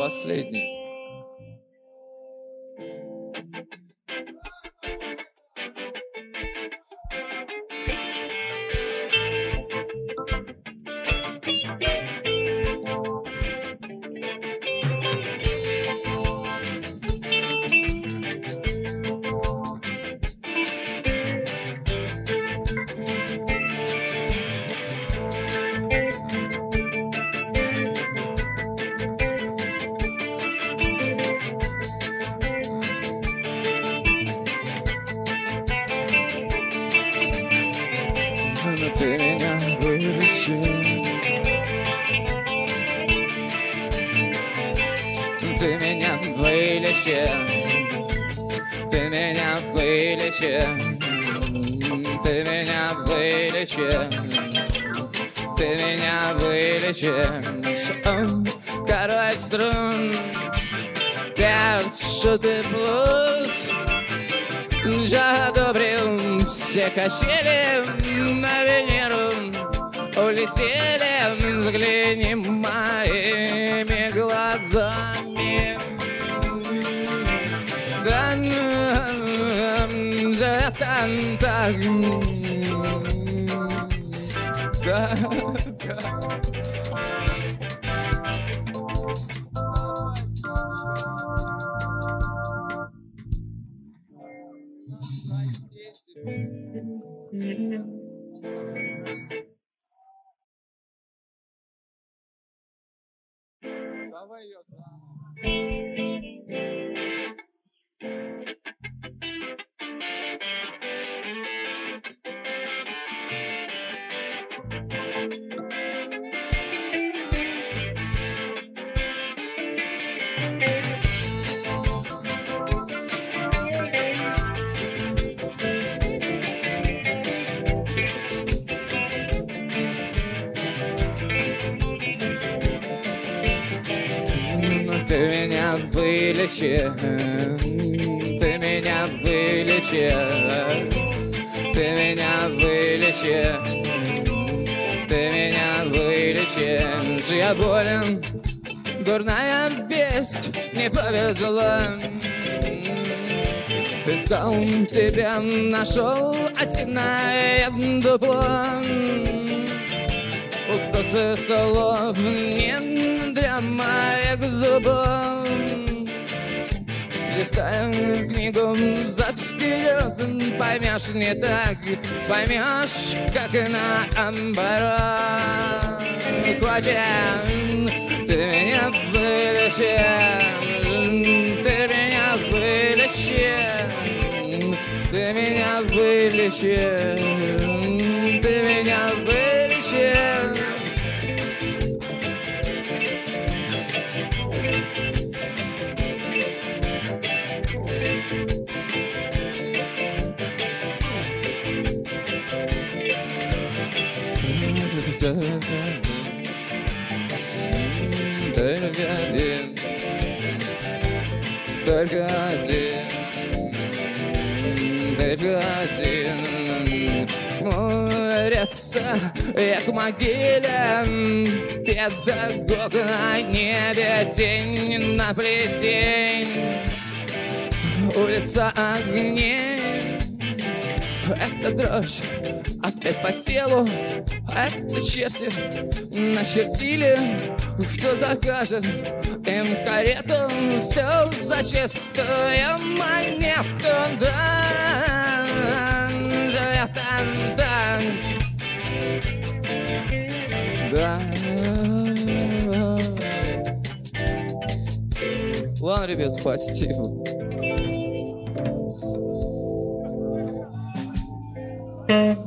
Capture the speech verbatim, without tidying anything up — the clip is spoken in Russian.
последний. Ты меня вылечил, ты меня вылечил, ты меня вылечил, ты меня вылечил, ты меня вылечил. Король струн, певчий ты блуд, я одобрил все качели на Венеру улетели, взгляни моими глазами. Да, да, да, да, да, да. Давай ее. Ты меня вылечил, ты меня вылечил, ты меня вылечил, ты меня вылечил. Я болен, дурная весть, не повезло. Искал тебя, нашел осиное дупло. Укусы слов не для моих зубов. Листаю книгу взад-вперед, поймешь не так, поймешь, как наоборот. Хватит, ты меня вылечил, ты меня вылечил, ты меня вылечил, ты меня вылечил. Только один, только один, только один. Молится я к могиле, педагог на небе, тень на плетень, улица огней. Это дрожь опять по телу, это черти начертили, кто закажет им карету, все за чистую монету. Да, да, да, да. Ладно, ребят, спасибо.